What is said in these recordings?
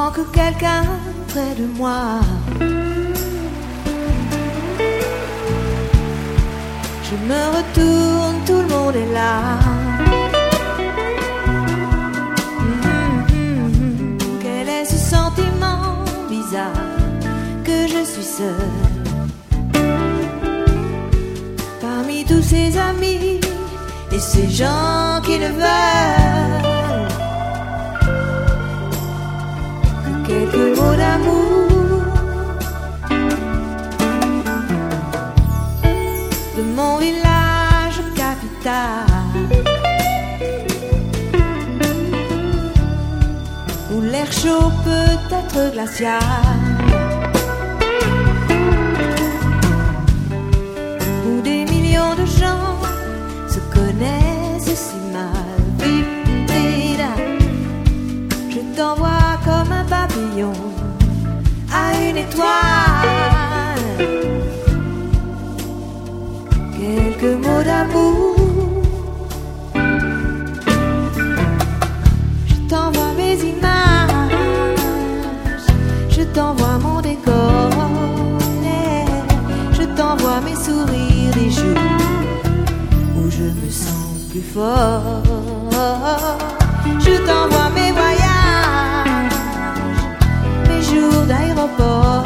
manque quelqu'un près de moi. Je me retourne, tout le monde est là. Quel est ce sentiment bizarre que je suis seule parmi tous ces amis et ces gens qui ne veulent que quelques mots d'amour de mon village capital, où l'air chaud peut être glacial, où des millions de gens se connaissent si mal. Je t'envoie comme un papillon à une étoile, quelques mots d'amour. Je t'envoie mes images, je t'envoie mon décor, je t'envoie mes sourires des jours où je me sens plus fort. Je t'envoie mes voyages, mes jours d'aéroport,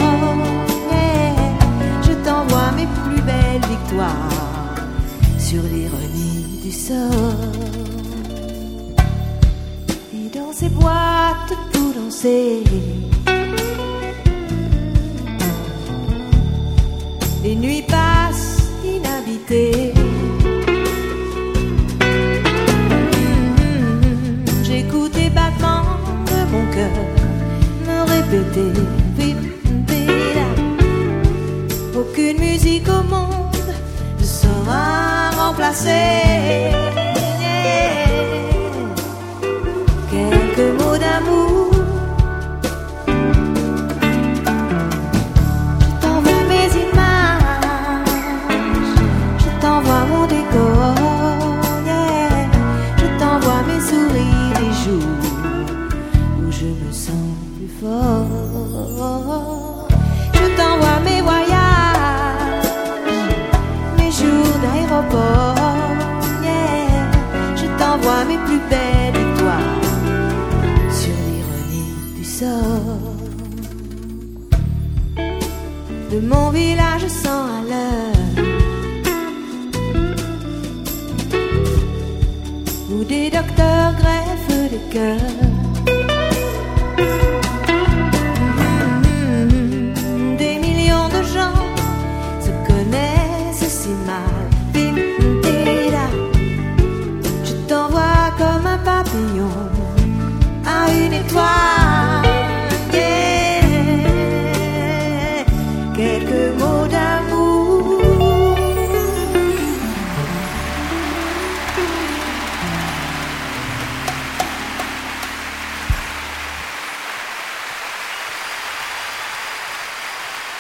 je t'envoie mes plus belles victoires sur l'ironie du sort. Et dans ces boîtes tout danser, les nuits passent inhabitées. J'écoute les battements de mon cœur me répéter. Aucune musique au monde ne saura remplacer quelques mots d'amour. Je t'envoie mes images, je t'envoie mon décor, je t'envoie mes sourires des jours où je me sens plus fort. Je t'envoie mes voyages, mes jours d'aéroport, je t'envoie mes plus belles victoires sur l'ironie du sort. De mon village 100 à l'heure, où des docteurs greffent des cœurs, des millions de gens se connaissent si mal. Je t'envoie comme un papillon à une étoile,